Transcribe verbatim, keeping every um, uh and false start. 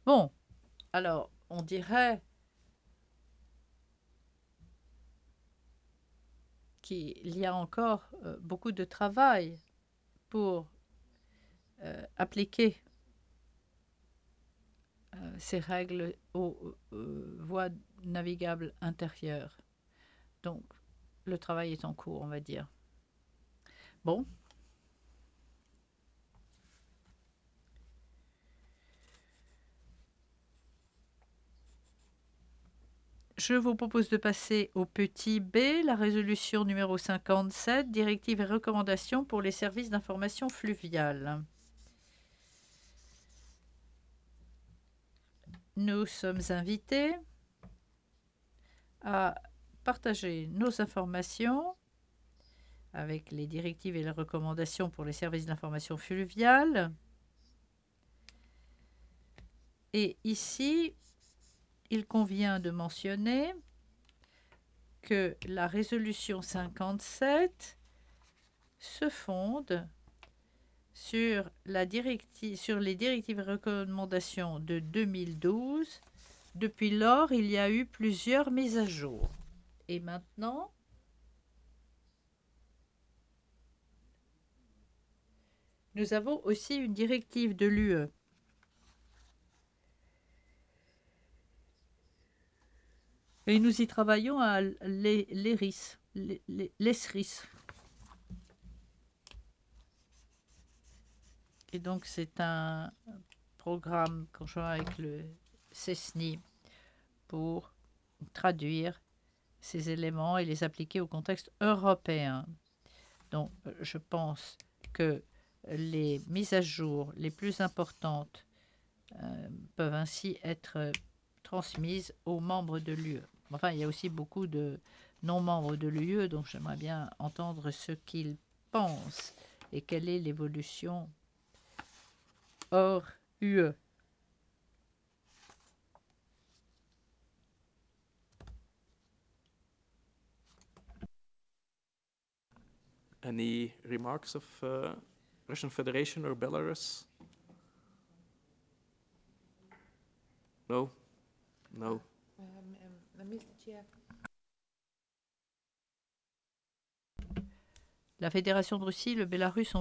Bon, alors, on dirait qu'il y a encore euh, beaucoup de travail pour euh, appliquer euh, ces règles aux euh, voies navigables intérieures. Donc, le travail est en cours, on va dire. Bon, je vous propose de passer au petit B, la résolution numéro cinquante-sept, directive et recommandations pour les services d'information fluviale. Nous sommes invités à partager nos informations avec les directives et les recommandations pour les services d'information fluviale. Et ici, il convient de mentionner que la résolution cinquante-sept se fonde sur, la directive, sur les directives et recommandations de deux mille douze. Depuis lors, il y a eu plusieurs mises à jour. Et maintenant, nous avons aussi une directive de l'U E. Et nous y travaillons à l'E R I S, l'E S R I S. Et donc, c'est un programme conjoint avec le C E S N I pour traduire ces éléments et les appliquer au contexte européen. Donc, je pense que les mises à jour les plus importantes euh, peuvent ainsi être transmises aux membres de l'U E. Enfin, il y a aussi beaucoup de non-membres de l'U E, donc j'aimerais bien entendre ce qu'ils pensent et quelle est l'évolution hors U E. Any remarks of uh, Russian Federation or Belarus? No? No. Um, um, mister Chair. La Fédération de Russie, le Bélarus ont